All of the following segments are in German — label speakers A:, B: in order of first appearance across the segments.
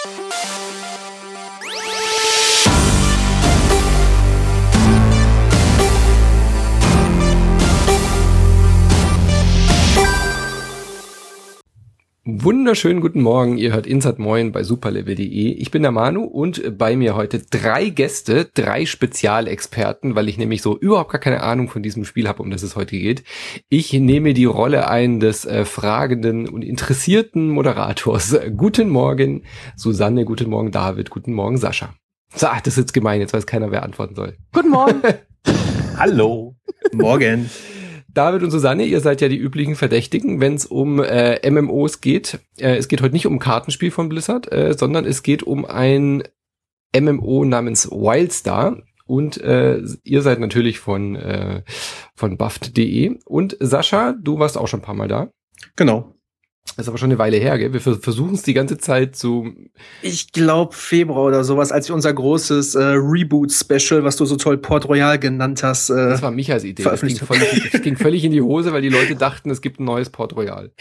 A: Wunderschönen guten Morgen, ihr hört Insert Moin bei superlevel.de. Ich bin der Manu und bei mir heute 3 Gäste, 3 Spezialexperten, weil ich nämlich so überhaupt gar keine Ahnung von diesem Spiel habe, um das es heute geht. Ich nehme die Rolle ein des fragenden und interessierten Moderators. Guten Morgen Susanne, guten Morgen David, guten Morgen Sascha. So, das ist jetzt gemein, jetzt weiß keiner, wer antworten soll.
B: Guten Morgen.
C: Hallo.
D: Morgen.
A: David und Susanne, ihr seid ja die üblichen Verdächtigen, wenn es um MMOs geht. Es geht heute nicht um ein Kartenspiel von Blizzard, sondern es geht um ein MMO namens Wildstar. Und ihr seid natürlich von Buffed.de. Und Sascha, du warst auch schon ein paar Mal da.
D: Genau.
A: Das ist aber schon eine Weile her, gell? Wir versuchen es die ganze Zeit zu...
D: Ich glaube Februar oder sowas, als wir unser großes Reboot-Special, was du so toll Port Royal genannt hast,
A: das war Michas Idee. Das ging völlig in die Hose, weil die Leute dachten, es gibt ein neues Port Royal.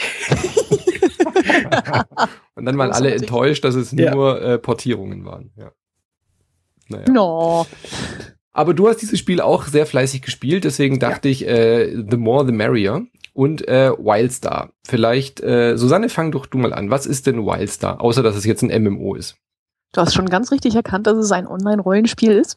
A: Und dann waren alle enttäuscht, dass es nur Portierungen waren. Ja. Naja.
B: No.
A: Aber du hast dieses Spiel auch sehr fleißig gespielt, deswegen dachte ich, the more the merrier. Und Wildstar. Vielleicht, Susanne, fang doch du mal an. Was ist denn Wildstar? Außer, dass es jetzt ein MMO ist.
B: Du hast schon ganz richtig erkannt, dass es ein Online-Rollenspiel ist.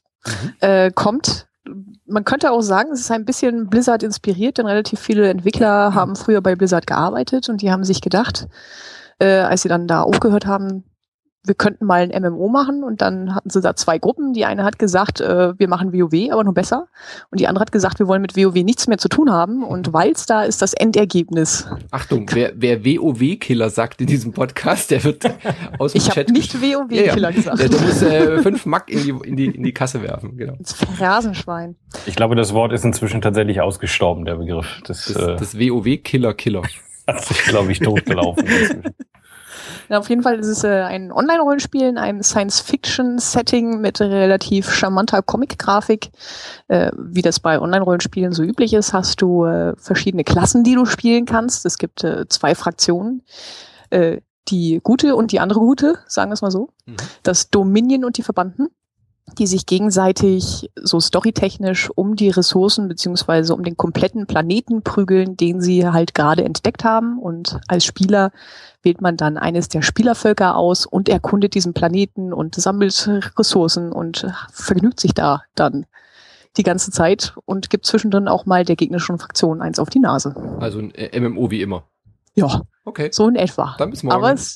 B: Man könnte auch sagen, es ist ein bisschen Blizzard inspiriert, denn relativ viele Entwickler haben früher bei Blizzard gearbeitet und die haben sich gedacht, als sie dann da aufgehört haben, wir könnten mal ein MMO machen, und dann hatten sie da 2 Gruppen. Die eine hat gesagt, wir machen WoW, aber nur besser. Und die andere hat gesagt, wir wollen mit WoW nichts mehr zu tun haben. Und Wildstar ist das Endergebnis.
A: Achtung, wer WoW-Killer sagt in diesem Podcast, der wird aus dem Chat...
B: Ich habe nicht WoW-Killer gesagt.
A: Der muss 5 Mack in die Kasse werfen. Genau.
B: Ins Phrasenschwein.
C: Ich glaube, das Wort ist inzwischen tatsächlich ausgestorben, der Begriff. Das
A: WoW-Killer.
C: Hat sich, glaube ich, totgelaufen.
B: Ja, auf jeden Fall ist es ein Online-Rollenspiel in einem Science-Fiction-Setting mit relativ charmanter Comic-Grafik. Wie das bei Online-Rollenspielen so üblich ist, hast du verschiedene Klassen, die du spielen kannst. Es gibt 2 Fraktionen. Die gute und die andere gute, sagen wir es mal so. Mhm. Das Dominion und die Verbannten, die sich gegenseitig so storytechnisch um die Ressourcen beziehungsweise um den kompletten Planeten prügeln, den sie halt gerade entdeckt haben. Und als Spieler wählt man dann eines der Spielervölker aus und erkundet diesen Planeten und sammelt Ressourcen und vergnügt sich da dann die ganze Zeit und gibt zwischendrin auch mal der gegnerischen Fraktion eins auf die Nase.
A: Also ein MMO wie immer.
B: Ja,
A: okay.
B: So in etwa.
A: Dann bis morgen.
B: Aber es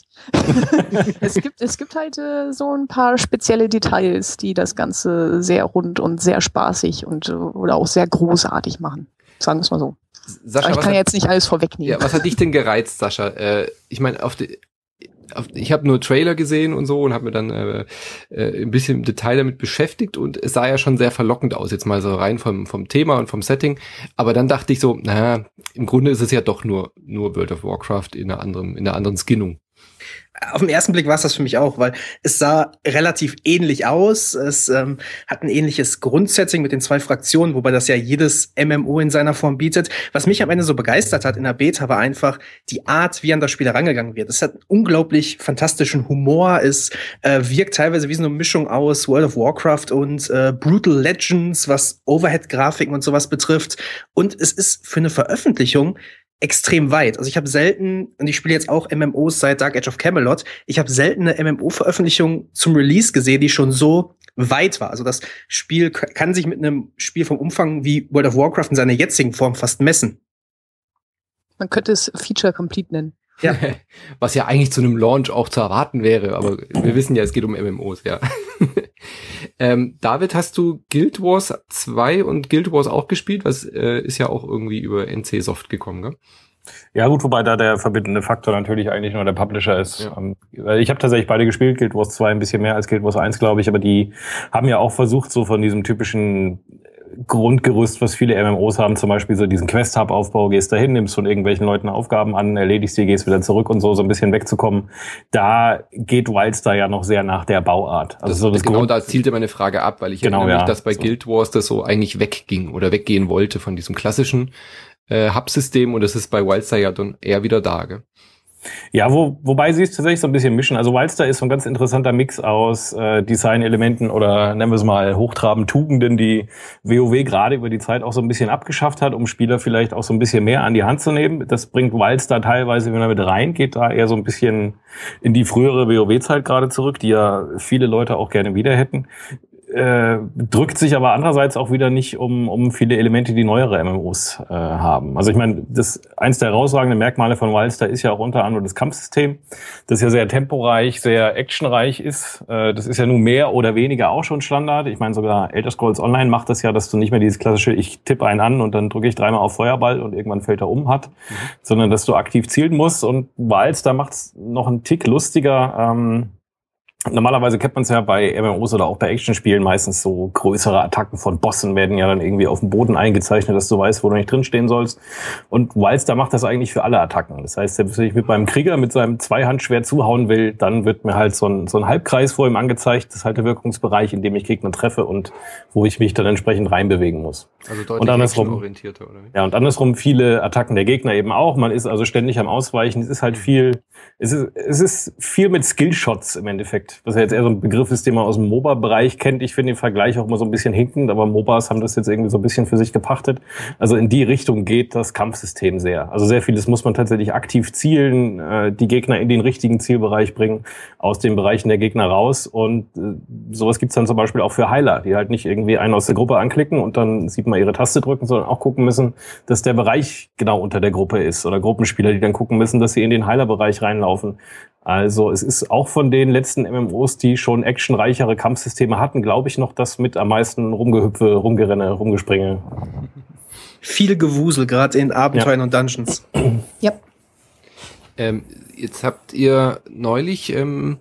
B: gibt halt so ein paar spezielle Details, die das Ganze sehr rund und sehr spaßig und oder auch sehr großartig machen. Sagen wir es mal so.
A: Sascha,
B: aber ich kann jetzt nicht alles vorwegnehmen.
A: Ja, was hat dich denn gereizt, Sascha? Ich meine, ich habe nur Trailer gesehen und so und habe mir dann ein bisschen im Detail damit beschäftigt, und es sah ja schon sehr verlockend aus, jetzt mal so rein vom Thema und vom Setting. Aber dann dachte ich so, im Grunde ist es ja doch nur World of Warcraft in einer anderen Skinnung.
D: Auf den ersten Blick war es das für mich auch, weil es sah relativ ähnlich aus. Es hat ein ähnliches Grundsetting mit den 2 Fraktionen, wobei das ja jedes MMO in seiner Form bietet. Was mich am Ende so begeistert hat in der Beta, war einfach die Art, wie an das Spiel herangegangen wird. Es hat einen unglaublich fantastischen Humor. Es wirkt teilweise wie so eine Mischung aus World of Warcraft und Brutal Legends, was Overhead-Grafiken und sowas betrifft. Und es ist für eine Veröffentlichung extrem weit. Also ich habe selten, und ich spiele jetzt auch MMOs seit Dark Age of Camelot, ich habe selten eine MMO-Veröffentlichung zum Release gesehen, die schon so weit war. Also das Spiel kann sich mit einem Spiel vom Umfang wie World of Warcraft in seiner jetzigen Form fast messen.
B: Man könnte es Feature Complete nennen.
A: Ja. Was ja eigentlich zu einem Launch auch zu erwarten wäre, aber wir wissen ja, es geht um MMOs, ja. David, hast du Guild Wars 2 und Guild Wars auch gespielt? Was ist ja auch irgendwie über NC Soft gekommen, gell?
C: Ja gut, wobei da der verbindende Faktor natürlich eigentlich nur der Publisher ist. Ja. Ich habe tatsächlich beide gespielt, Guild Wars 2 ein bisschen mehr als Guild Wars 1, glaube ich, aber die haben ja auch versucht, so von diesem typischen Grundgerüst, was viele MMOs haben, zum Beispiel so diesen Quest-Hub-Aufbau, gehst dahin, nimmst von irgendwelchen Leuten Aufgaben an, erledigst die, gehst wieder zurück und so ein bisschen wegzukommen. Da geht Wildstar ja noch sehr nach der Bauart. Also
A: da zielte meine Frage ab, weil ich erinnere mich, dass bei Guild Wars das so eigentlich wegging oder weggehen wollte von diesem klassischen Hub-System, und das ist bei Wildstar ja dann eher wieder da, gell?
C: Ja, wobei sie es tatsächlich so ein bisschen mischen. Also Wildstar ist so ein ganz interessanter Mix aus Designelementen oder nennen wir es mal hochtrabend Tugenden, die WoW gerade über die Zeit auch so ein bisschen abgeschafft hat, um Spieler vielleicht auch so ein bisschen mehr an die Hand zu nehmen. Das bringt Wildstar teilweise wieder mit rein, geht da eher so ein bisschen in die frühere WoW-Zeit gerade zurück, die ja viele Leute auch gerne wieder hätten. Drückt sich aber andererseits auch wieder nicht um viele Elemente, die neuere MMOs haben. Also ich meine, eins der herausragenden Merkmale von Wildstar ist ja auch unter anderem das Kampfsystem, das ja sehr temporeich, sehr actionreich ist. Das ist ja nun mehr oder weniger auch schon Standard. Ich meine, sogar Elder Scrolls Online macht das ja, dass du nicht mehr dieses klassische, ich tippe einen an und dann drücke ich 3-mal auf Feuerball und irgendwann fällt er um sondern dass du aktiv zielen musst. Und Wildstar macht es noch einen Tick lustiger. Normalerweise kennt man es ja bei MMOs oder auch bei Actionspielen meistens so größere Attacken von Bossen werden ja dann irgendwie auf dem Boden eingezeichnet, dass du weißt, wo du nicht drinstehen sollst. Und Wildstar macht das eigentlich für alle Attacken. Das heißt, wenn ich mit meinem Krieger mit seinem Zweihandschwert zuhauen will, dann wird mir halt so ein Halbkreis vor ihm angezeigt. Das ist halt der Wirkungsbereich, in dem ich Gegner treffe und wo ich mich dann entsprechend reinbewegen muss.
A: Also deutlich actionorientierter, oder wie?
C: Ja, und andersrum viele Attacken der Gegner eben auch. Man ist also ständig am Ausweichen. Es ist halt es ist viel mit Skillshots im Endeffekt. Was ja jetzt eher so ein Begriff ist, den man aus dem MOBA-Bereich kennt. Ich finde den Vergleich auch immer so ein bisschen hinkend, aber MOBAs haben das jetzt irgendwie so ein bisschen für sich gepachtet. Also in die Richtung geht das Kampfsystem sehr. Also sehr vieles muss man tatsächlich aktiv zielen, die Gegner in den richtigen Zielbereich bringen, aus den Bereichen der Gegner raus. Und sowas gibt's dann zum Beispiel auch für Heiler, die halt nicht irgendwie einen aus der Gruppe anklicken und dann sieht man ihre Taste drücken, sondern auch gucken müssen, dass der Bereich genau unter der Gruppe ist. Oder Gruppenspieler, die dann gucken müssen, dass sie in den Heilerbereich reinlaufen. Also es ist auch von den letzten MMOs, die schon actionreichere Kampfsysteme hatten, glaube ich, noch das mit am meisten Rumgehüpfe, Rumgerenne, Rumgespringe.
D: Viel Gewusel, gerade in Abenteuern und Dungeons.
B: Ja.
A: Jetzt habt ihr neulich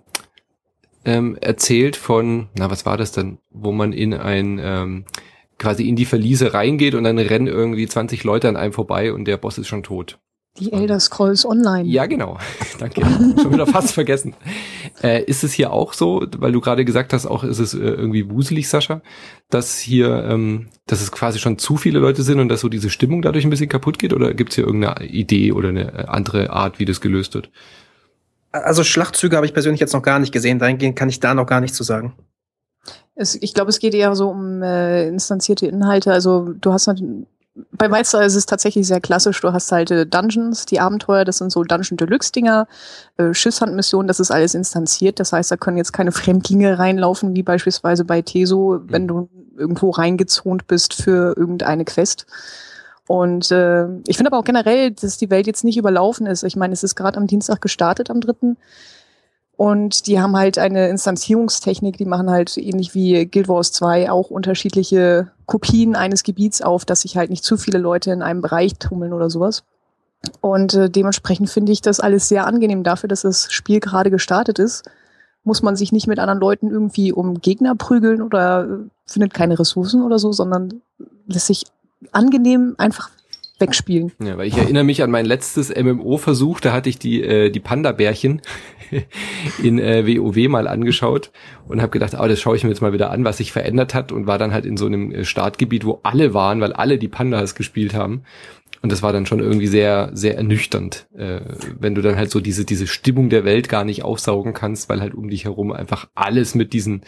A: erzählt von, was war das denn, wo man in quasi in die Verliese reingeht und dann rennen irgendwie 20 Leute an einem vorbei und der Boss ist schon tot.
B: Die Elder Scrolls Online.
A: Ja, genau. Danke. Schon wieder fast vergessen. Ist es hier auch so, weil du gerade gesagt hast, auch ist es irgendwie wuselig, Sascha, dass hier, dass es quasi schon zu viele Leute sind und dass so diese Stimmung dadurch ein bisschen kaputt geht? Oder gibt es hier irgendeine Idee oder eine andere Art, wie das gelöst wird?
D: Also Schlachtzüge habe ich persönlich jetzt noch gar nicht gesehen. Dahingehend kann ich da noch gar nichts zu sagen.
B: Ich glaube, es geht eher so um instanzierte Inhalte. Also du hast halt bei Wildstar ist es tatsächlich sehr klassisch. Du hast halt Dungeons, die Abenteuer, das sind so Dungeon-Deluxe-Dinger, Schiffshandmissionen, das ist alles instanziert. Das heißt, da können jetzt keine Fremdlinge reinlaufen, wie beispielsweise bei Teso, wenn du irgendwo reingezont bist für irgendeine Quest. Und ich finde aber auch generell, dass die Welt jetzt nicht überlaufen ist. Ich meine, es ist gerade am Dienstag gestartet, am 3. Und die haben halt eine Instanzierungstechnik, die machen halt ähnlich wie Guild Wars 2 auch unterschiedliche Kopien eines Gebiets auf, dass sich halt nicht zu viele Leute in einem Bereich tummeln oder sowas. Und dementsprechend finde ich das alles sehr angenehm dafür, dass das Spiel gerade gestartet ist. Muss man sich nicht mit anderen Leuten irgendwie um Gegner prügeln oder findet keine Ressourcen oder so, sondern lässt sich angenehm einfach wegspielen.
A: Ja, weil ich erinnere mich an mein letztes MMO-Versuch, da hatte ich die Panda-Bärchen in WoW mal angeschaut und habe gedacht, das schaue ich mir jetzt mal wieder an, was sich verändert hat, und war dann halt in so einem Startgebiet, wo alle waren, weil alle die Pandas gespielt haben. Und das war dann schon irgendwie sehr, sehr ernüchternd, wenn du dann halt so diese Stimmung der Welt gar nicht aufsaugen kannst, weil halt um dich herum einfach alles mit diesen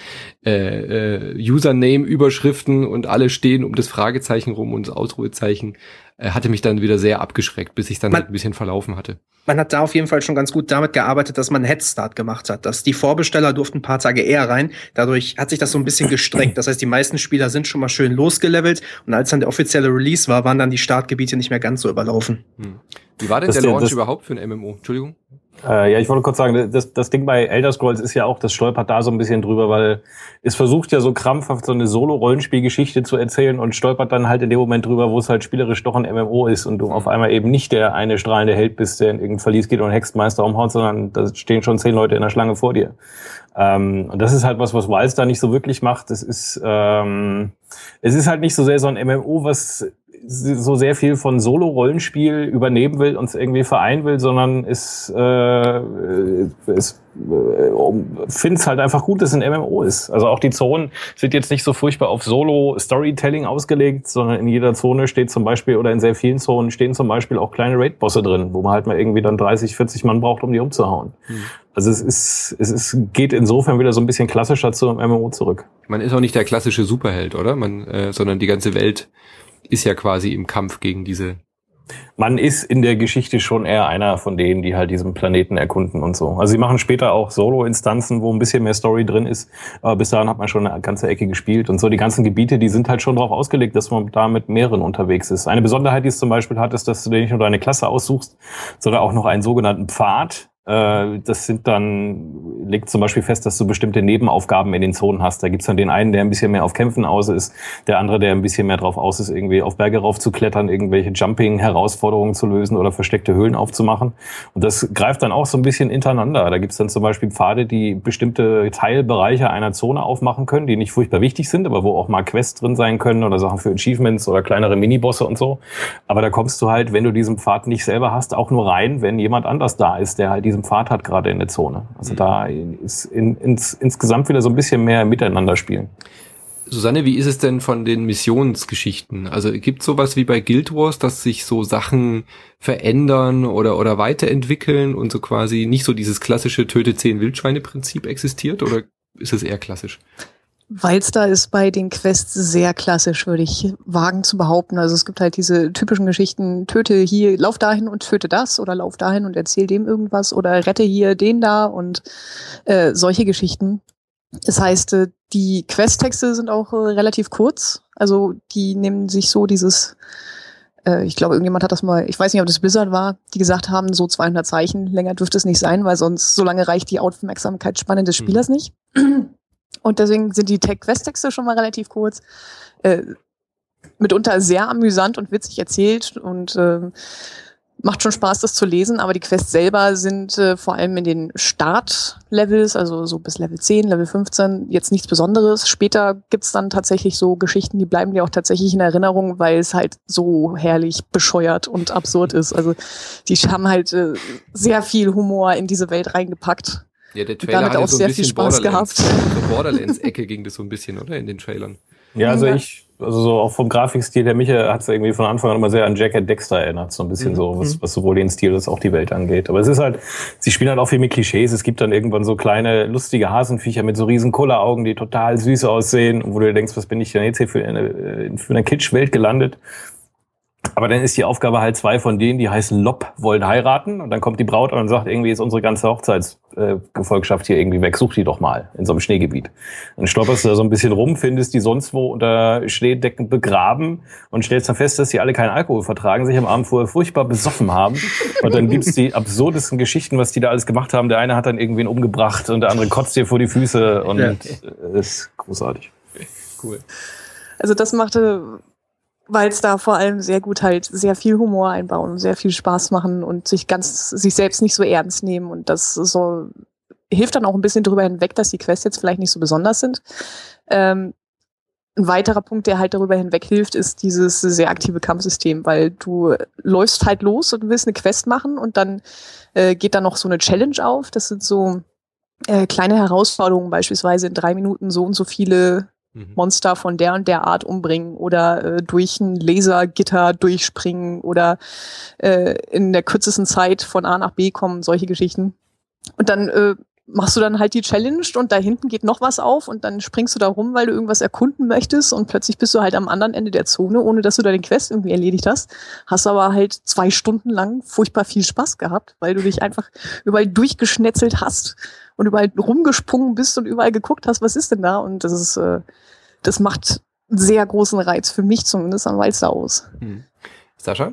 A: Username-Überschriften und alle stehen um das Fragezeichen rum und das Ausrufezeichen, hatte mich dann wieder sehr abgeschreckt, bis ich dann halt ein bisschen verlaufen hatte.
D: Man hat da auf jeden Fall schon ganz gut damit gearbeitet, dass man einen Headstart gemacht hat. Dass die Vorbesteller durften ein paar Tage eher rein. Dadurch hat sich das so ein bisschen gestreckt. Das heißt, die meisten Spieler sind schon mal schön losgelevelt. Und als dann der offizielle Release war, waren dann die Startgebiete nicht mehr ganz so überlaufen.
A: Wie war denn der Launch überhaupt für ein MMO? Entschuldigung?
C: Ja, ich wollte kurz sagen, das Ding bei Elder Scrolls ist ja auch, das stolpert da so ein bisschen drüber, weil es versucht ja so krampfhaft so eine Solo-Rollenspielgeschichte zu erzählen und stolpert dann halt in dem Moment drüber, wo es halt spielerisch doch ein MMO ist und du auf einmal eben nicht der eine strahlende Held bist, der in irgendein Verlies geht und Hexenmeister umhaut, sondern da stehen schon 10 Leute in der Schlange vor dir. Und das ist halt was Wildstar nicht so wirklich macht. Es ist halt nicht so sehr so ein MMO, was so sehr viel von Solo-Rollenspiel übernehmen will und es irgendwie vereinen will, sondern finde es halt einfach gut, dass es ein MMO ist. Also auch die Zonen sind jetzt nicht so furchtbar auf Solo-Storytelling ausgelegt, sondern in jeder Zone steht zum Beispiel, oder in sehr vielen Zonen stehen zum Beispiel auch kleine Raid-Bosse drin, wo man halt mal irgendwie dann 30, 40 Mann braucht, um die umzuhauen. Also es geht insofern wieder so ein bisschen klassischer zum MMO zurück.
A: Man ist auch nicht der klassische Superheld, oder? Sondern die ganze Welt ist ja quasi im Kampf gegen diese.
C: Man ist in der Geschichte schon eher einer von denen, die halt diesen Planeten erkunden und so. Also sie machen später auch Solo-Instanzen, wo ein bisschen mehr Story drin ist. Aber bis dahin hat man schon eine ganze Ecke gespielt. Und so die ganzen Gebiete, die sind halt schon darauf ausgelegt, dass man da mit mehreren unterwegs ist. Eine Besonderheit, die es zum Beispiel hat, ist, dass du dir nicht nur deine Klasse aussuchst, sondern auch noch einen sogenannten Pfad. Das legt zum Beispiel fest, dass du bestimmte Nebenaufgaben in den Zonen hast. Da gibt's dann den einen, der ein bisschen mehr auf Kämpfen aus ist, der andere, der ein bisschen mehr drauf aus ist, irgendwie auf Berge rauf zu klettern, irgendwelche Jumping-Herausforderungen zu lösen oder versteckte Höhlen aufzumachen. Und das greift dann auch so ein bisschen hintereinander. Da gibt's dann zum Beispiel Pfade, die bestimmte Teilbereiche einer Zone aufmachen können, die nicht furchtbar wichtig sind, aber wo auch mal Quests drin sein können oder Sachen für Achievements oder kleinere Minibosse und so. Aber da kommst du halt, wenn du diesen Pfad nicht selber hast, auch nur rein, wenn jemand anders da ist, der halt diesen Pfad hat gerade in der Zone. Also da ist insgesamt wieder so ein bisschen mehr Miteinander spielen.
A: Susanne, wie ist es denn von den Missionsgeschichten? Also gibt es sowas wie bei Guild Wars, dass sich so Sachen verändern oder weiterentwickeln und so quasi nicht so dieses klassische Töte 10 Wildschweine-Prinzip existiert? Oder ist es eher klassisch?
B: Wildstar ist bei den Quests sehr klassisch, würde ich wagen zu behaupten. Also es gibt halt diese typischen Geschichten, töte hier, lauf dahin und töte das oder lauf dahin und erzähl dem irgendwas oder rette hier den da und solche Geschichten. Das heißt, die Questtexte sind auch relativ kurz. Also die nehmen sich so dieses, ich glaube, irgendjemand hat das mal, ich weiß nicht, ob das Blizzard war, die gesagt haben, so 200 Zeichen, länger dürfte es nicht sein, weil sonst so lange reicht die Aufmerksamkeitsspanne des Spielers nicht. Und deswegen sind die Questtexte schon mal relativ kurz, mitunter sehr amüsant und witzig erzählt und macht schon Spaß, das zu lesen, aber die Quests selber sind vor allem in den Startlevels, also so bis Level 10, Level 15, jetzt nichts Besonderes. Später gibt's dann tatsächlich so Geschichten, die bleiben dir auch tatsächlich in Erinnerung, weil es halt so herrlich bescheuert und absurd ist. Also die haben halt sehr viel Humor in diese Welt reingepackt.
A: Ja, der Trailer hat
B: auch
A: so ein
B: sehr
A: bisschen
B: viel Spaß gehabt.
A: So Borderlands-Ecke ging das so ein bisschen, oder? In den Trailern.
C: Ja, also so auch vom Grafikstil her, mich hat es irgendwie von Anfang an immer sehr an Jack and Dexter erinnert, so ein bisschen so, was sowohl den Stil als auch die Welt angeht. Aber es ist halt, sie spielen halt auch viel mit Klischees. Es gibt dann irgendwann so kleine, lustige Hasenviecher mit so riesen Kulleraugen, die total süß aussehen und wo du dir denkst, was bin ich denn jetzt hier für eine Kitsch-Welt gelandet? Aber dann ist die Aufgabe halt, 2 von denen, die heißen Lob, wollen heiraten. Und dann kommt die Braut und sagt, irgendwie ist unsere ganze Hochzeitsgefolgschaft hier irgendwie weg. Such die doch mal in so einem Schneegebiet. Dann stolperst du da so ein bisschen rum, findest die sonst wo unter Schneedecken begraben und stellst dann fest, dass die alle keinen Alkohol vertragen, sich am Abend vorher furchtbar besoffen haben. Und dann gibt's die absurdesten Geschichten, was die da alles gemacht haben. Der eine hat dann irgendwen umgebracht und der andere kotzt dir vor die Füße. Und ist großartig.
A: Cool.
B: Also das machte Wildstar vor allem sehr gut halt sehr viel Humor einbauen, sehr viel Spaß machen und sich selbst nicht so ernst nehmen und das so hilft dann auch ein bisschen drüber hinweg, dass die Quests jetzt vielleicht nicht so besonders sind. Ein weiterer Punkt, der halt darüber hinweg hilft, ist dieses sehr aktive Kampfsystem, weil du läufst halt los und willst eine Quest machen und dann geht da noch so eine Challenge auf. Das sind so kleine Herausforderungen, beispielsweise in 3 Minuten so und so viele Monster von der und der Art umbringen oder durch ein Lasergitter durchspringen oder in der kürzesten Zeit von A nach B kommen, solche Geschichten. Und dann machst du dann halt die Challenge und da hinten geht noch was auf und dann springst du da rum, weil du irgendwas erkunden möchtest und plötzlich bist du halt am anderen Ende der Zone, ohne dass du da den Quest irgendwie erledigt hast. Hast aber halt 2 Stunden lang furchtbar viel Spaß gehabt, weil du dich einfach überall durchgeschnetzelt hast und überall rumgesprungen bist und überall geguckt hast, was ist denn da? Und das macht einen sehr großen Reiz, für mich zumindest, an Wildstar aus.
A: Sascha?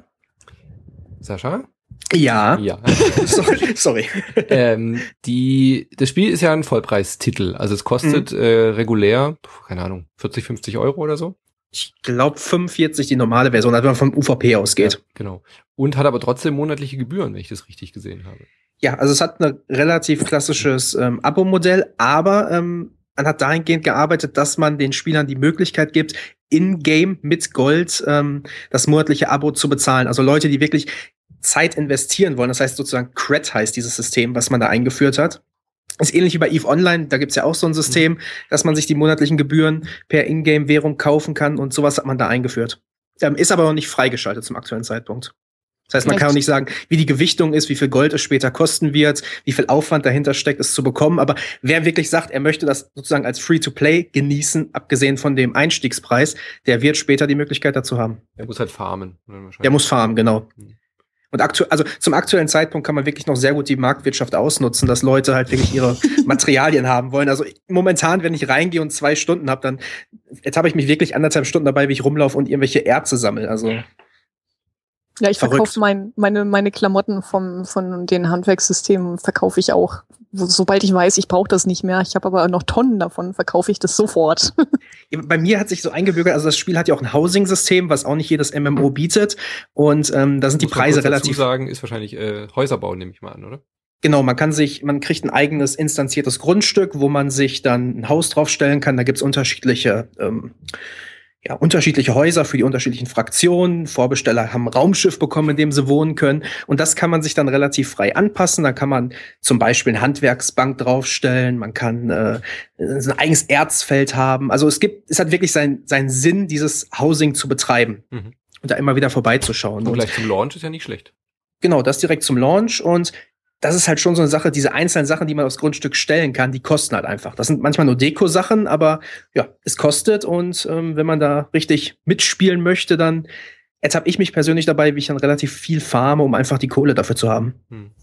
D: Ja. Sorry.
A: Das Spiel ist ja ein Vollpreistitel. Also es kostet regulär, keine Ahnung, 40, 50 Euro oder so.
D: Ich glaube 45 die normale Version, wenn man vom UVP ausgeht.
A: Ja, genau. Und hat aber trotzdem monatliche Gebühren, wenn ich das richtig gesehen habe.
D: Ja, also es hat ein relativ klassisches Abo-Modell, aber man hat dahingehend gearbeitet, dass man den Spielern die Möglichkeit gibt, in-game mit Gold das monatliche Abo zu bezahlen. Also Leute, die wirklich Zeit investieren wollen. Das heißt sozusagen Cred heißt dieses System, was man da eingeführt hat. Ist ähnlich wie bei EVE Online, da gibt's ja auch so ein System, dass man sich die monatlichen Gebühren per Ingame-Währung kaufen kann und sowas hat man da eingeführt. Ist aber noch nicht freigeschaltet zum aktuellen Zeitpunkt. Das heißt, man kann auch nicht sagen, wie die Gewichtung ist, wie viel Gold es später kosten wird, wie viel Aufwand dahinter steckt, es zu bekommen. Aber wer wirklich sagt, er möchte das sozusagen als Free-to-Play genießen, abgesehen von dem Einstiegspreis, der wird später die Möglichkeit dazu haben.
A: Der muss halt farmen.
D: Der muss farmen, genau. Und also zum aktuellen Zeitpunkt kann man wirklich noch sehr gut die Marktwirtschaft ausnutzen, dass Leute halt wirklich ihre Materialien haben wollen. Also momentan, wenn ich reingehe und 2 Stunden habe, dann habe ich mich wirklich 1,5 Stunden dabei, wie ich rumlaufe und irgendwelche Erze sammle. Also
B: ja, ich verkaufe meine Klamotten von den Handwerkssystemen verkaufe ich auch. Sobald ich weiß, ich brauche das nicht mehr, ich habe aber noch Tonnen davon, verkaufe ich das sofort.
D: Bei mir hat sich so eingebürgert, also das Spiel hat ja auch ein Housing-System, was auch nicht jedes MMO bietet. Und da sind die Preise relativ.
A: Dazu sagen, ist wahrscheinlich Häuserbau, nehme ich mal an, oder?
D: Genau, man kriegt ein eigenes instanziertes Grundstück, wo man sich dann ein Haus draufstellen kann. Da gibt's unterschiedliche Häuser für die unterschiedlichen Fraktionen. Vorbesteller haben ein Raumschiff bekommen, in dem sie wohnen können. Und das kann man sich dann relativ frei anpassen. Da kann man zum Beispiel eine Handwerksbank draufstellen. Man kann ein eigenes Erzfeld haben. Also es hat wirklich seinen Sinn, dieses Housing zu betreiben. Und da immer wieder vorbeizuschauen.
A: Und gleich zum Launch ist ja nicht schlecht.
D: Genau, das direkt zum Launch. Und das ist halt schon so eine Sache, diese einzelnen Sachen, die man aufs Grundstück stellen kann, die kosten halt einfach. Das sind manchmal nur Deko-Sachen, aber ja, es kostet und wenn man da richtig mitspielen möchte, dann ertappe ich mich persönlich dabei, wie ich dann relativ viel farme, um einfach die Kohle dafür zu haben.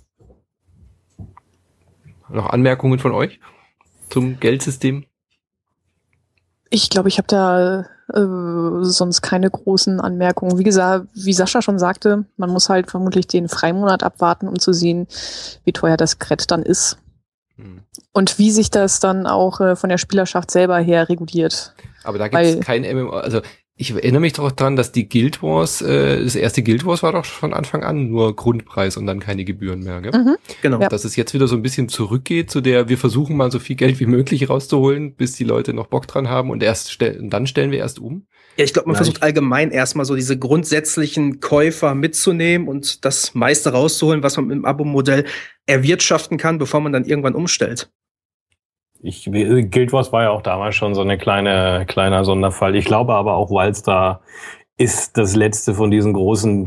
A: Noch Anmerkungen von euch zum Geldsystem?
B: Ich glaube, ich habe da sonst keine großen Anmerkungen. Wie gesagt, wie Sascha schon sagte, man muss halt vermutlich den Freimonat abwarten, um zu sehen, wie teuer das Gerät dann ist. Und wie sich das dann auch von der Spielerschaft selber her reguliert.
A: Aber da gibt es kein MMO, also ich erinnere mich doch daran, dass die Guild Wars, das erste Guild Wars war doch von Anfang an nur Grundpreis und dann keine Gebühren mehr, gell?
D: Genau.
A: Ja. Dass es jetzt wieder so ein bisschen zurückgeht zu der, wir versuchen mal so viel Geld wie möglich rauszuholen, bis die Leute noch Bock dran haben und dann stellen wir erst um.
D: Ja, ich glaube, man versucht allgemein erstmal so diese grundsätzlichen Käufer mitzunehmen und das meiste rauszuholen, was man mit dem Abo-Modell erwirtschaften kann, bevor man dann irgendwann umstellt.
C: Guild Wars war ja auch damals schon so eine kleiner Sonderfall. Ich glaube aber auch, Wildstar ist das letzte von diesen großen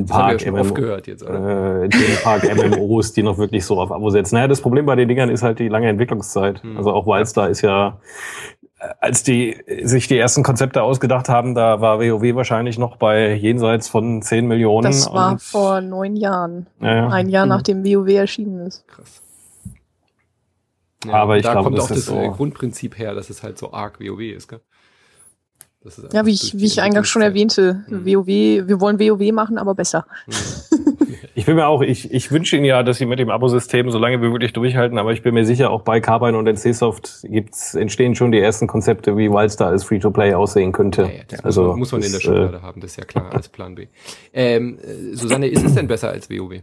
C: Themenpark-MMOs, die noch wirklich so auf Abo setzen. Naja, das Problem bei den Dingern ist halt die lange Entwicklungszeit. Also auch Wildstar ist ja, als die sich die ersten Konzepte ausgedacht haben, da war WoW wahrscheinlich noch bei jenseits von 10 Millionen.
B: Das war vor 9 Jahren. Ja. Ein Jahr nachdem WoW erschienen ist.
A: Krass.
C: Ja, aber ich
A: da
C: glaube,
A: kommt auch das
C: so
A: Grundprinzip her, dass es halt so arg WoW ist, gell? Das ist
B: ja, wie ich eingangs schon erwähnte, WoW, wir wollen WoW machen, aber besser.
C: Ich wünsche Ihnen ja, dass Sie mit dem Abosystem so lange wie möglich durchhalten, aber ich bin mir sicher, auch bei Carbine und NCSoft entstehen schon die ersten Konzepte, wie Wildstar als Free-to-Play aussehen könnte.
A: Ja, das muss man in der Schublade haben, das ist ja klar, als Plan B. Susanne, ist es denn besser als WoW?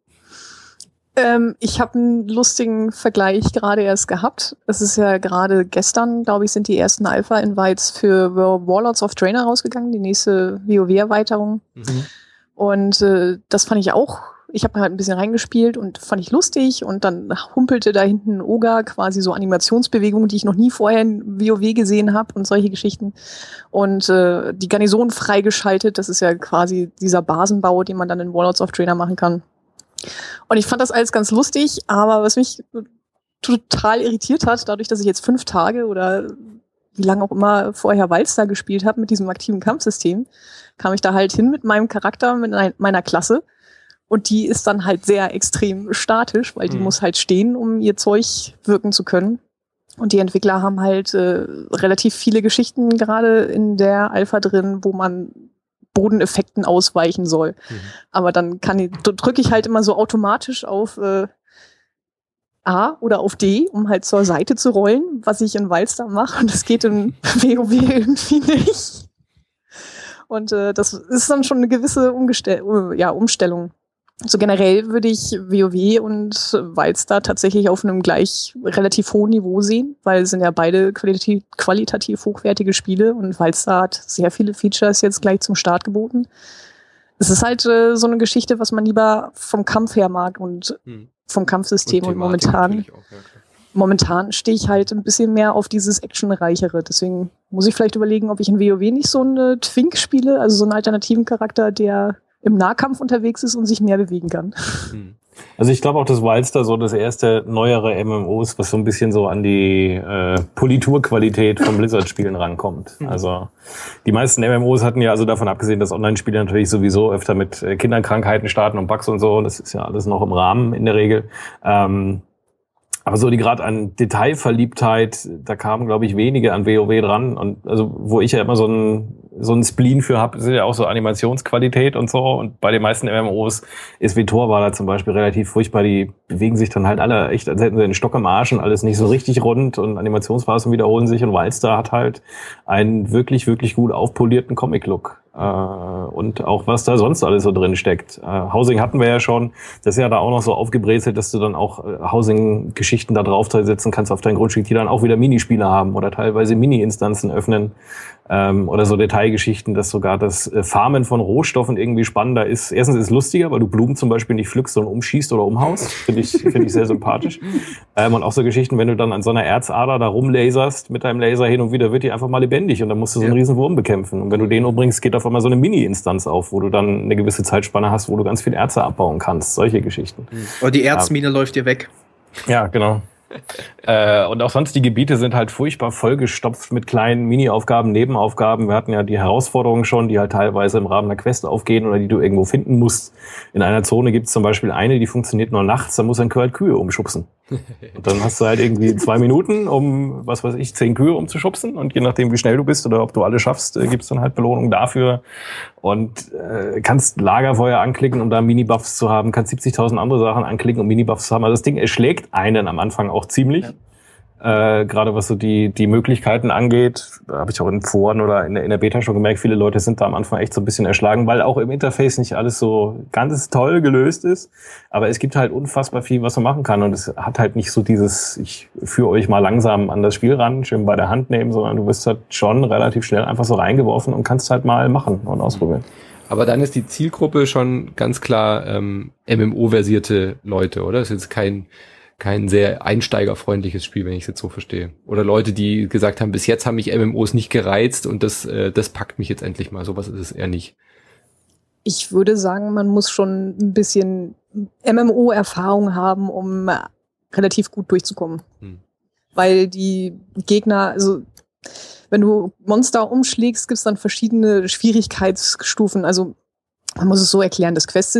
B: Ich habe einen lustigen Vergleich gerade erst gehabt. Es ist ja gerade gestern, glaube ich, sind die ersten Alpha-Invites für Warlords of Draenor rausgegangen, die nächste WoW-Erweiterung. Und das fand ich auch, ich habe halt ein bisschen reingespielt und fand ich lustig und dann humpelte da hinten ein Ogre, quasi so Animationsbewegungen, die ich noch nie vorher in WoW gesehen habe und solche Geschichten. Und die Garnison freigeschaltet, das ist ja quasi dieser Basenbau, den man dann in Warlords of Draenor machen kann. Und ich fand das alles ganz lustig, aber was mich total irritiert hat, dadurch, dass ich jetzt 5 Tage oder wie lange auch immer vorher Wildstar gespielt habe mit diesem aktiven Kampfsystem, kam ich da halt hin mit meinem Charakter, mit meiner Klasse. Und die ist dann halt sehr extrem statisch, weil die muss halt stehen, um ihr Zeug wirken zu können. Und die Entwickler haben halt relativ viele Geschichten gerade in der Alpha drin, wo man Bodeneffekten ausweichen soll. Aber dann drücke ich halt immer so automatisch auf A oder auf D, um halt zur Seite zu rollen, was ich in Wildstar mache. Und das geht in WoW irgendwie nicht. Und das ist dann schon eine gewisse Umstellung. So generell würde ich WoW und Wildstar tatsächlich auf einem gleich relativ hohen Niveau sehen, weil es sind ja beide qualitativ hochwertige Spiele und Wildstar hat sehr viele Features jetzt gleich zum Start geboten. Es ist halt so eine Geschichte, was man lieber vom Kampf her mag und vom Kampfsystem und momentan stehe ich halt ein bisschen mehr auf dieses Actionreichere. Deswegen muss ich vielleicht überlegen, ob ich in WoW nicht so eine Twink spiele, also so einen alternativen Charakter, der im Nahkampf unterwegs ist und sich mehr bewegen kann.
C: Also ich glaube auch, dass Wildstar so das erste neuere MMO ist, was so ein bisschen so an die Politurqualität von Blizzard-Spielen rankommt. Also die meisten MMOs hatten ja, also davon abgesehen, dass Online-Spiele natürlich sowieso öfter mit Kinderkrankheiten starten und Bugs und so, das ist ja alles noch im Rahmen in der Regel. Aber so die gerade an Detailverliebtheit, da kamen, glaube ich, wenige an WoW dran. Und also wo ich ja immer so ein Spleen für habe, sind ja auch so Animationsqualität und so. Und bei den meisten MMOs ist wie Torwala zum Beispiel relativ furchtbar. Die bewegen sich dann halt alle echt, als hätten sie den Stock im Arsch und alles nicht so richtig rund und Animationsphasen wiederholen sich. Und Wildstar hat halt einen wirklich, wirklich gut aufpolierten Comic-Look. Und auch was da sonst alles so drin steckt. Housing hatten wir ja schon. Das ist ja da auch noch so aufgebrezelt, dass du dann auch Housing-Geschichten da drauf setzen kannst auf dein Grundstück, die dann auch wieder Minispiele haben oder teilweise Mini-Instanzen öffnen. Oder so Detailgeschichten, dass sogar das Farmen von Rohstoffen irgendwie spannender ist. Erstens ist es lustiger, weil du Blumen zum Beispiel nicht pflückst, sondern umschießt oder umhaust. Finde ich sehr sympathisch. Und auch so Geschichten, wenn du dann an so einer Erzader da rumlaserst mit deinem Laser hin und wieder, wird die einfach mal lebendig und dann musst du so einen riesen Wurm bekämpfen. Und wenn du den umbringst, geht auf einmal so eine Mini-Instanz auf, wo du dann eine gewisse Zeitspanne hast, wo du ganz viel Erze abbauen kannst. Solche Geschichten.
D: Oder die Erzmine läuft dir weg.
C: Ja, genau. Und auch sonst, die Gebiete sind halt furchtbar vollgestopft mit kleinen Mini-Aufgaben, Nebenaufgaben. Wir hatten ja die Herausforderungen schon, die halt teilweise im Rahmen einer Quest aufgehen oder die du irgendwo finden musst. In einer Zone gibt es zum Beispiel eine, die funktioniert nur nachts, da muss ein halt Kühe umschubsen. Und dann hast du halt irgendwie 2 Minuten, um, 10 Kühe umzuschubsen. Und je nachdem, wie schnell du bist oder ob du alle schaffst, gibt's dann halt Belohnung dafür. Und kannst Lagerfeuer anklicken, um da Mini-Buffs zu haben, kannst 70.000 andere Sachen anklicken, um Mini-Buffs zu haben. Also das Ding erschlägt einen am Anfang auch ziemlich. Ja. Gerade was so die Möglichkeiten angeht, habe ich auch in Foren oder in der Beta schon gemerkt, viele Leute sind da am Anfang echt so ein bisschen erschlagen, weil auch im Interface nicht alles so ganz toll gelöst ist. Aber es gibt halt unfassbar viel, was man machen kann. Und es hat halt nicht so dieses, ich führe euch mal langsam an das Spiel ran, schön bei der Hand nehmen, sondern du wirst halt schon relativ schnell einfach so reingeworfen und kannst halt mal machen und ausprobieren.
A: Aber dann ist die Zielgruppe schon ganz klar MMO-versierte Leute, oder? Das ist jetzt kein sehr einsteigerfreundliches Spiel, wenn ich es jetzt so verstehe. Oder Leute, die gesagt haben, bis jetzt haben mich MMOs nicht gereizt und das packt mich jetzt endlich mal. Sowas ist es eher nicht.
B: Ich würde sagen, man muss schon ein bisschen MMO-Erfahrung haben, um relativ gut durchzukommen. Weil die Gegner, also wenn du Monster umschlägst, gibt es dann verschiedene Schwierigkeitsstufen. Also man muss es so erklären,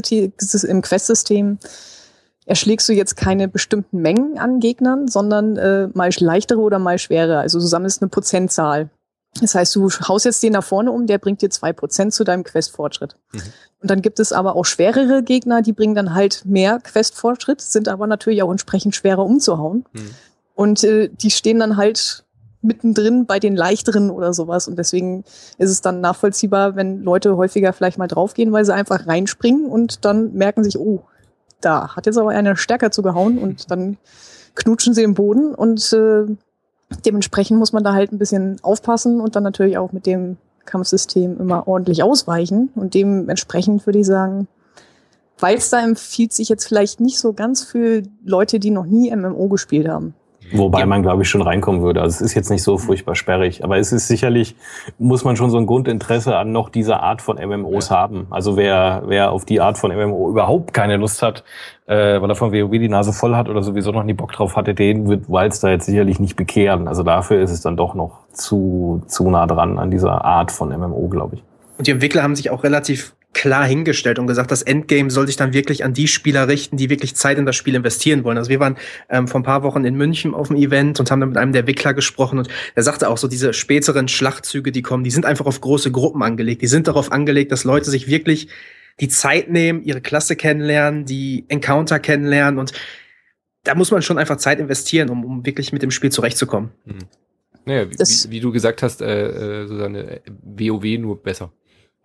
B: im Questsystem erschlägst du jetzt keine bestimmten Mengen an Gegnern, sondern mal leichtere oder mal schwere. Also du sammelst eine Prozentzahl. Das heißt, du haust jetzt den nach vorne um, der bringt dir 2% zu deinem Questfortschritt. Und dann gibt es aber auch schwerere Gegner, die bringen dann halt mehr Questfortschritt, sind aber natürlich auch entsprechend schwerer umzuhauen. Und die stehen dann halt mittendrin bei den leichteren oder sowas. Und deswegen ist es dann nachvollziehbar, wenn Leute häufiger vielleicht mal draufgehen, weil sie einfach reinspringen und dann merken sich, oh, da hat jetzt aber einer stärker zugehauen und dann knutschen sie im Boden und dementsprechend muss man da halt ein bisschen aufpassen und dann natürlich auch mit dem Kampfsystem immer ordentlich ausweichen und dementsprechend würde ich sagen, Wildstar empfiehlt sich jetzt vielleicht nicht so ganz für Leute, die noch nie MMO gespielt haben.
C: Wobei man, glaube ich, schon reinkommen würde. Also es ist jetzt nicht so furchtbar sperrig. Aber es ist sicherlich, muss man schon so ein Grundinteresse an noch dieser Art von MMOs haben. Also wer auf die Art von MMO überhaupt keine Lust hat, weil er von WoW die Nase voll hat oder sowieso noch nie Bock drauf hatte, den wird Wildstar jetzt sicherlich nicht bekehren. Also dafür ist es dann doch noch zu nah dran an dieser Art von MMO, glaube ich.
D: Und die Entwickler haben sich auch relativ klar hingestellt und gesagt, das Endgame soll sich dann wirklich an die Spieler richten, die wirklich Zeit in das Spiel investieren wollen. Also wir waren vor ein paar Wochen in München auf dem Event und haben dann mit einem der Entwickler gesprochen und er sagte auch so, diese späteren Schlachtzüge, die kommen, die sind einfach auf große Gruppen angelegt. Die sind darauf angelegt, dass Leute sich wirklich die Zeit nehmen, ihre Klasse kennenlernen, die Encounter kennenlernen und da muss man schon einfach Zeit investieren, um wirklich mit dem Spiel zurechtzukommen.
A: Naja, wie du gesagt hast, Susanne, WoW nur besser.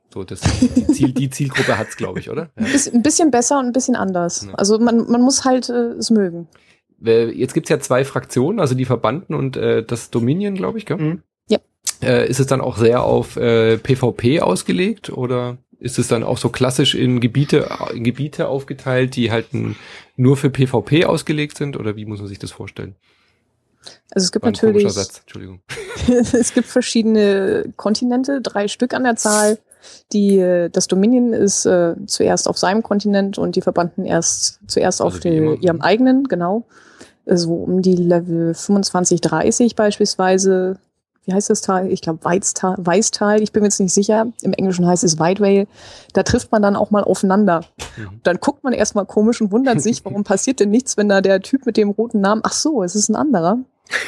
A: So, die Zielgruppe hat's, glaube ich, oder? Ja.
B: Ein bisschen besser und ein bisschen anders. Ja. Also man muss halt es mögen.
A: Jetzt gibt's ja 2 Fraktionen, also die Verbannten und das Dominion, glaube ich, gell?
B: Mhm. Ja.
A: Ist es dann auch sehr auf PvP ausgelegt oder ist es dann auch so klassisch in Gebiete aufgeteilt, die halt nur für PvP ausgelegt sind oder wie muss man sich das vorstellen?
B: Also es gibt natürlich,
A: Entschuldigung.
B: Es gibt verschiedene Kontinente, 3 Stück an der Zahl. Das Dominion ist zuerst auf seinem Kontinent und die Verbannten zuerst auf ihrem eigenen, genau. So um die Level 25, 30 beispielsweise. Wie heißt das Tal? Ich glaube Weißtal, ich bin mir jetzt nicht sicher. Im Englischen heißt es White Whale. Da trifft man dann auch mal aufeinander. Mhm. Dann guckt man erstmal komisch und wundert sich, warum passiert denn nichts, wenn da der Typ mit dem roten Namen, ach so, es ist ein anderer.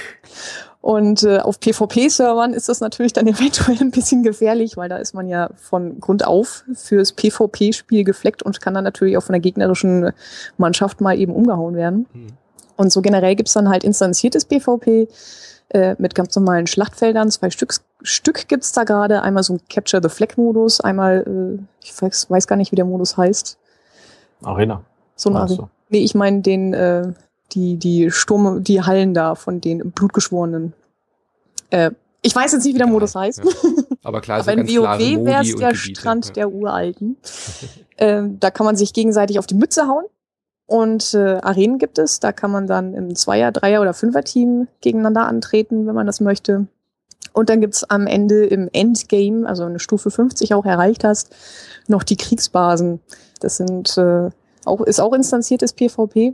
B: Und auf PvP-Servern ist das natürlich dann eventuell ein bisschen gefährlich, weil da ist man ja von Grund auf fürs PvP-Spiel gefleckt und kann dann natürlich auch von der gegnerischen Mannschaft mal eben umgehauen werden. Mhm. Und so generell gibt's dann halt instanziertes PvP mit ganz normalen Schlachtfeldern. 2 Stück gibt's da gerade. Einmal so ein Capture-the-Flag-Modus, einmal, ich weiß gar nicht, wie der Modus heißt.
C: Arena.
B: So eine Arena. Nee, ich meine den die Hallen da von den Blutgeschworenen. Ich weiß jetzt nicht, wie der Modus heißt.
A: Ja. Aber klar,
B: aber so in WoW wäre es der Strand der Uralten. Da kann man sich gegenseitig auf die Mütze hauen. Und Arenen gibt es. Da kann man dann im 2er-, 3er- oder 5er-Team gegeneinander antreten, wenn man das möchte. Und dann gibt's am Ende im Endgame, also eine Stufe 50 auch erreicht hast, noch die Kriegsbasen. Das sind ist auch instanziertes PvP.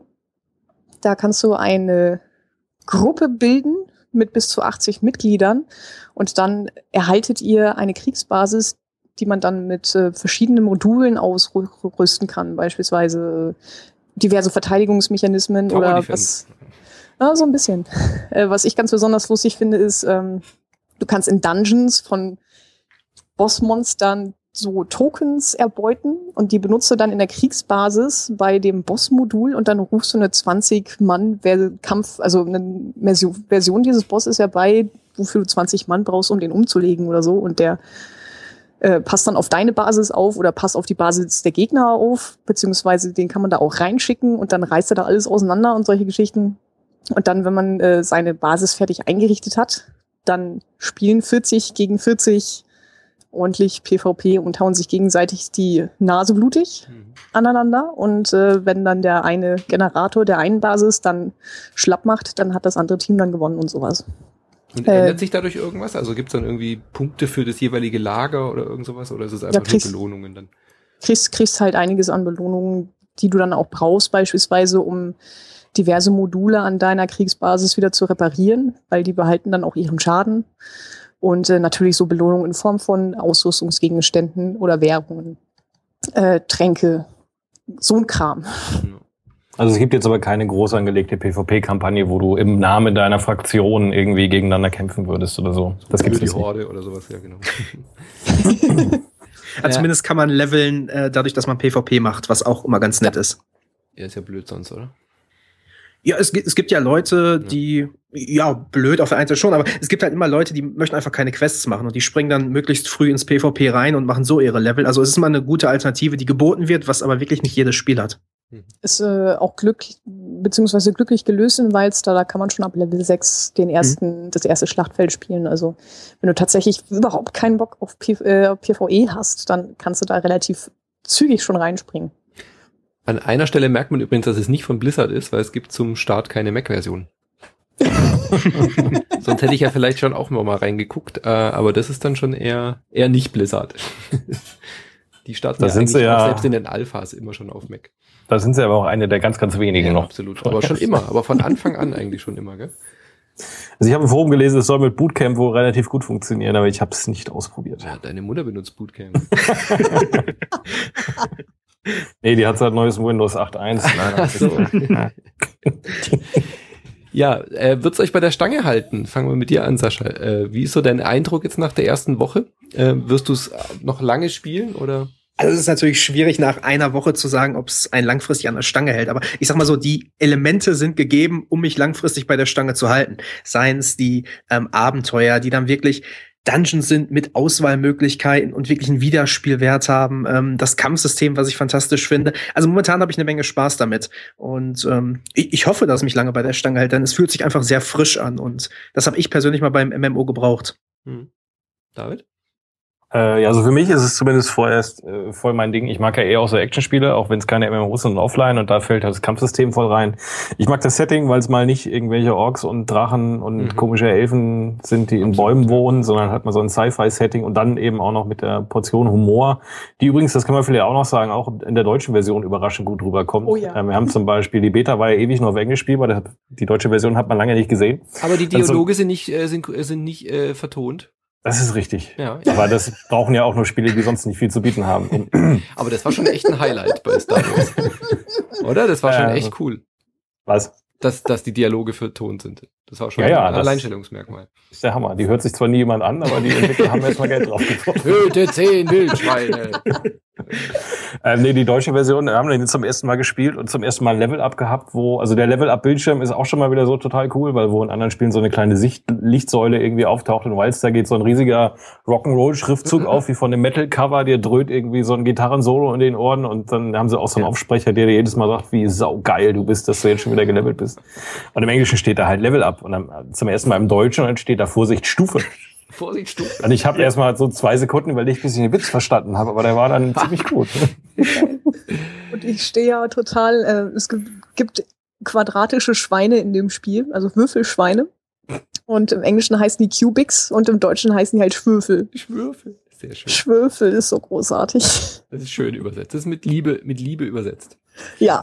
B: Da kannst du eine Gruppe bilden mit bis zu 80 Mitgliedern und dann erhaltet ihr eine Kriegsbasis, die man dann mit verschiedenen Modulen ausrüsten kann, beispielsweise diverse Verteidigungsmechanismen
A: Tower
B: oder
A: Defense.
B: was. So ein bisschen. Was ich ganz besonders lustig finde, ist, du kannst in Dungeons von Bossmonstern so Tokens erbeuten und die benutzt du dann in der Kriegsbasis bei dem Bossmodul und dann rufst du eine 20-Mann-Kampf, also eine Version dieses Bosses herbei, wofür du 20 Mann brauchst, um den umzulegen oder so und der passt dann auf deine Basis auf oder passt auf die Basis der Gegner auf, beziehungsweise den kann man da auch reinschicken und dann reißt er da alles auseinander und solche Geschichten. Und dann, wenn man seine Basis fertig eingerichtet hat, dann spielen 40 gegen 40 ordentlich PvP und hauen sich gegenseitig die Nase blutig aneinander. Und wenn dann der eine Generator der einen Basis dann schlapp macht, dann hat das andere Team dann gewonnen und sowas.
A: Und ändert sich dadurch irgendwas? Also gibt's dann irgendwie Punkte für das jeweilige Lager oder irgend sowas? Oder ist es einfach nur Belohnungen dann? Kriegst halt einiges an Belohnungen, die du dann auch brauchst, beispielsweise um diverse Module an deiner Kriegsbasis wieder zu reparieren, weil die behalten dann auch ihren Schaden. Und natürlich so Belohnungen in Form von Ausrüstungsgegenständen oder Währungen, Tränke, so ein Kram.
C: Also es gibt jetzt aber keine groß angelegte PvP-Kampagne, wo du im Namen deiner Fraktion irgendwie gegeneinander kämpfen würdest oder so. Das gibt's
A: die Horde nicht. Oder sowas, ja genau.
D: Also zumindest kann man leveln, dadurch, dass man PvP macht, was auch immer ganz nett ist.
A: Ja, ist ja blöd sonst, oder?
D: Ja, es gibt ja Leute, die, ja, blöd auf der einen Seite schon, aber es gibt halt immer Leute, die möchten einfach keine Quests machen und die springen dann möglichst früh ins PvP rein und machen so ihre Level. Also es ist mal eine gute Alternative, die geboten wird, was aber wirklich nicht jedes Spiel hat.
B: Ist auch glücklich gelöst in Wildstar, da kann man schon ab Level 6 das erste Schlachtfeld spielen. Also wenn du tatsächlich überhaupt keinen Bock auf PvE hast, dann kannst du da relativ zügig schon reinspringen.
A: An einer Stelle merkt man übrigens, dass es nicht von Blizzard ist, weil es gibt zum Start keine Mac-Version. Sonst hätte ich ja vielleicht schon auch noch mal reingeguckt, aber das ist dann schon eher nicht Blizzard. Die starten ja eigentlich auch selbst in den Alphas immer schon auf Mac.
C: Da sind sie aber auch eine der ganz, ganz wenigen noch.
A: Absolut, aber schon immer, aber von Anfang an eigentlich schon immer, gell?
C: Also ich habe im Forum gelesen, es soll mit Bootcamp wohl relativ gut funktionieren, aber ich habe es nicht ausprobiert.
A: Ja, deine Mutter benutzt Bootcamp.
C: Nee, die hat seit neues Windows 8.1.
A: Ach so. Ja, wird's euch bei der Stange halten? Fangen wir mit dir an, Sascha. Wie ist so dein Eindruck jetzt nach der ersten Woche? Wirst du es noch lange spielen oder?
D: Also es ist natürlich schwierig, nach einer Woche zu sagen, ob es einen langfristig an der Stange hält. Aber ich sag mal so, die Elemente sind gegeben, um mich langfristig bei der Stange zu halten. Seien es die Abenteuer, die dann wirklich Dungeons sind mit Auswahlmöglichkeiten und wirklich einen Wiederspielwert haben. Das Kampfsystem, was ich fantastisch finde. Also momentan habe ich eine Menge Spaß damit. Und ich hoffe, dass es mich lange bei der Stange hält, denn es fühlt sich einfach sehr frisch an. Und das habe ich persönlich mal beim MMO gebraucht.
A: David?
C: Ja, also für mich ist es zumindest vorerst voll mein Ding. Ich mag ja eher auch so Actionspiele, auch wenn es keine MMOs sind und offline, und da fällt halt das Kampfsystem voll rein. Ich mag das Setting, weil es mal nicht irgendwelche Orks und Drachen und komische Elfen sind, die in Bäumen wohnen, sondern hat man so ein Sci-Fi-Setting und dann eben auch noch mit der Portion Humor, die übrigens, das kann man vielleicht auch noch sagen, auch in der deutschen Version überraschend gut rüberkommt.
B: Oh ja.
C: Wir haben zum Beispiel, die Beta war ja ewig nur auf Englisch spielbar, die deutsche Version hat man lange nicht gesehen.
A: Aber die Dialoge sind nicht vertont.
C: Das ist richtig.
A: Ja.
C: Aber das brauchen ja auch nur Spiele, die sonst nicht viel zu bieten haben.
A: Aber das war schon echt ein Highlight bei Star Wars. Oder? Das war schon echt cool.
C: Was?
A: Dass die Dialoge vertont sind. Das war schon
C: ein
A: Alleinstellungsmerkmal.
C: Ist der Hammer. Die hört sich zwar nie jemand an, aber die Entwickler haben erstmal Geld drauf getroffen.
A: Töte 10 Wildschweine.
C: Nee, die deutsche Version haben wir zum ersten Mal gespielt und zum ersten Mal ein Level-Up gehabt, also der Level-Up-Bildschirm ist auch schon mal wieder so total cool, weil wo in anderen Spielen so eine kleine Lichtsäule irgendwie auftaucht, in Wildstar geht so ein riesiger Rock'n'Roll-Schriftzug auf, wie von dem Metal-Cover, dir dröhnt irgendwie so ein Gitarrensolo in den Ohren und dann haben sie auch so einen Aufsprecher, der dir jedes Mal sagt, wie saugeil du bist, dass du jetzt schon wieder gelevelt bist. Und im Englischen steht da halt Level-Up und dann zum ersten Mal im Deutschen und dann steht da Vorsicht Stufe.
A: Vorsichtstufe.
C: Und ich habe erst mal so 2 Sekunden überlegt, bis ich den Witz verstanden habe, aber der war dann ziemlich gut.
B: Und ich stehe ja total, es gibt quadratische Schweine in dem Spiel, also Würfelschweine. Und im Englischen heißen die Cubics und im Deutschen heißen die halt Schwürfel.
A: Schwürfel. Sehr schön.
B: Schwürfel ist so großartig.
A: Das ist schön übersetzt. Das ist mit Liebe übersetzt.
B: Ja.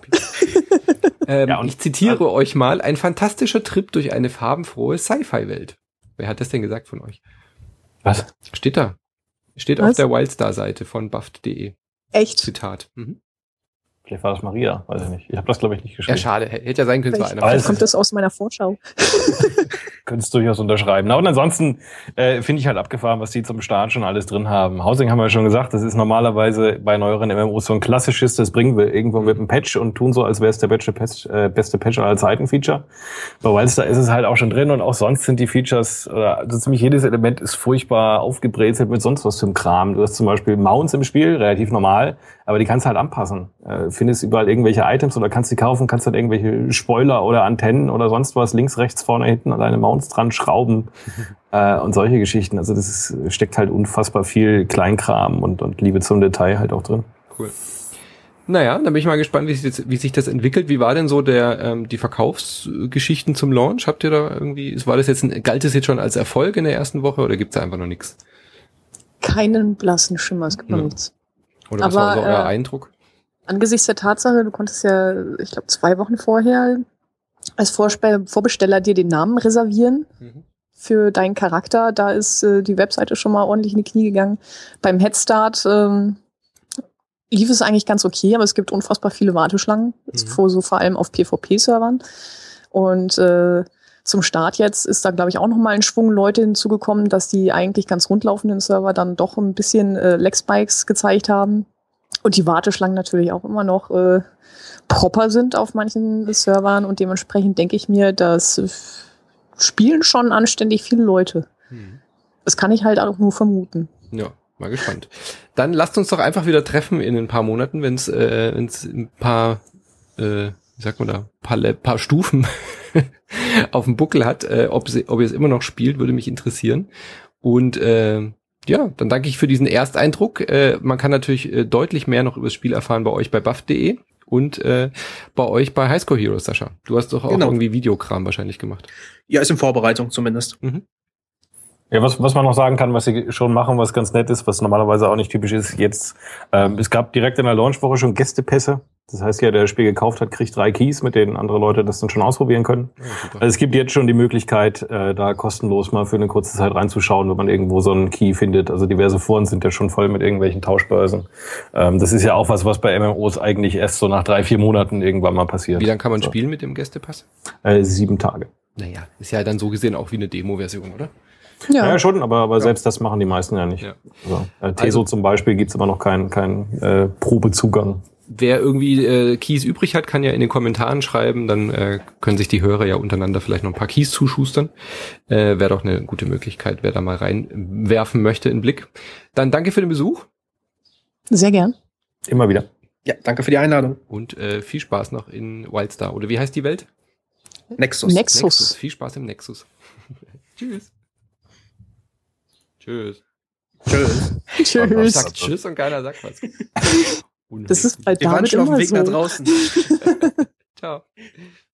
A: Ich zitiere euch mal: Ein fantastischer Trip durch eine farbenfrohe Sci-Fi-Welt. Wer hat das denn gesagt von euch?
C: Was?
A: Steht da. Steht auf der Wildstar-Seite von buffed.de.
B: Echt?
A: Zitat.
C: Vielleicht war das Maria, weiß ich nicht. Ich habe das, glaube ich, nicht geschrieben.
A: Ja, schade. Hätte ja sein können, es war einer.
B: Vielleicht kommt das aus meiner Vorschau.
C: Könntest du durchaus unterschreiben. Na, und ansonsten finde ich halt abgefahren, was die zum Start schon alles drin haben. Housing haben wir ja schon gesagt, das ist normalerweise bei neueren MMOs so ein klassisches, das bringen wir irgendwo mit einem Patch und tun so, als wäre es der beste Patch aller Zeiten Feature. Bei Wildstar ist es halt auch schon drin und auch sonst sind die Features, also ziemlich jedes Element ist furchtbar aufgebrezelt mit sonst was für einem Kram. Du hast zum Beispiel Mounts im Spiel, relativ normal, aber die kannst du halt anpassen. Findest überall irgendwelche Items oder kannst die kaufen, kannst halt irgendwelche Spoiler oder Antennen oder sonst was links, rechts, vorne, hinten an deine Mounts dran schrauben und solche Geschichten. Also steckt halt unfassbar viel Kleinkram und Liebe zum Detail halt auch drin.
A: Cool. Naja, da bin ich mal gespannt, wie sich das entwickelt. Wie war denn so die Verkaufsgeschichten zum Launch? Habt ihr da irgendwie, galt es jetzt schon als Erfolg in der ersten Woche oder gibt's da einfach noch nichts?
B: Keinen blassen Schimmer, es gibt noch nichts.
A: Oder was war so euer Eindruck?
B: Angesichts der Tatsache, du konntest ja, ich glaube 2 Wochen vorher als Vorbesteller dir den Namen reservieren für deinen Charakter. Da ist die Webseite schon mal ordentlich in die Knie gegangen. Beim Headstart lief es eigentlich ganz okay, aber es gibt unfassbar viele Warteschlangen, vor allem auf PvP-Servern. Und zum Start jetzt ist da, glaube ich, auch noch mal ein Schwung Leute hinzugekommen, dass die eigentlich ganz rundlaufenden Server dann doch ein bisschen Lag-Spikes gezeigt haben. Und die Warteschlangen natürlich auch immer noch proper sind auf manchen Servern. Und dementsprechend denke ich mir, dass spielen schon anständig viele Leute. Das kann ich halt auch nur vermuten.
A: Ja, mal gespannt. Dann lasst uns doch einfach wieder treffen in ein paar Monaten, wenn es ein paar, wie sagt man da, paar Stufen auf dem Buckel hat. Ob ihr es immer noch spielt, würde mich interessieren. Und ja, dann danke ich für diesen Ersteindruck. Man kann natürlich deutlich mehr noch über das Spiel erfahren bei euch bei buff.de und bei euch bei Highscore Heroes, Sascha. Du hast doch auch irgendwie Videokram wahrscheinlich gemacht.
D: Ja, ist in Vorbereitung zumindest.
C: Ja, was man noch sagen kann, was sie schon machen, was ganz nett ist, was normalerweise auch nicht typisch ist, jetzt, es gab direkt in der Launchwoche schon Gästepässe. Das heißt ja, der das Spiel gekauft hat, kriegt 3 Keys, mit denen andere Leute das dann schon ausprobieren können. Ja, also es gibt jetzt schon die Möglichkeit, da kostenlos mal für eine kurze Zeit reinzuschauen, wenn man irgendwo so einen Key findet. Also diverse Foren sind ja schon voll mit irgendwelchen Tauschbörsen. Das ist ja auch was bei MMOs eigentlich erst so nach 3-4 Monaten irgendwann mal passiert.
A: Wie lange kann man spielen mit dem Gästepass?
C: 7 Tage.
A: Naja, ist ja dann so gesehen auch wie eine Demo-Version, oder?
C: Ja, schon, aber selbst das machen die meisten ja nicht. Ja. Also, Teso zum Beispiel gibt's aber noch keinen Probezugang.
A: wer irgendwie Keys übrig hat, kann ja in den Kommentaren schreiben, dann können sich die Hörer ja untereinander vielleicht noch ein paar Keys zuschustern. Wäre doch eine gute Möglichkeit, wer da mal reinwerfen möchte in Blick. Dann danke für den Besuch.
B: Sehr gern.
C: Immer wieder.
D: Ja, danke für die Einladung.
A: Und viel Spaß noch in Wildstar. Oder wie heißt die Welt?
B: Nexus.
A: Viel Spaß im Nexus. Tschüss. Tschüss.
B: Tschüss.
A: Sagt Tschüss und keiner sagt was.
B: Das ist bei
D: Wir waren
B: David
D: schon auf dem
B: immer
D: Weg
B: so.
D: nach draußen.
A: Ciao.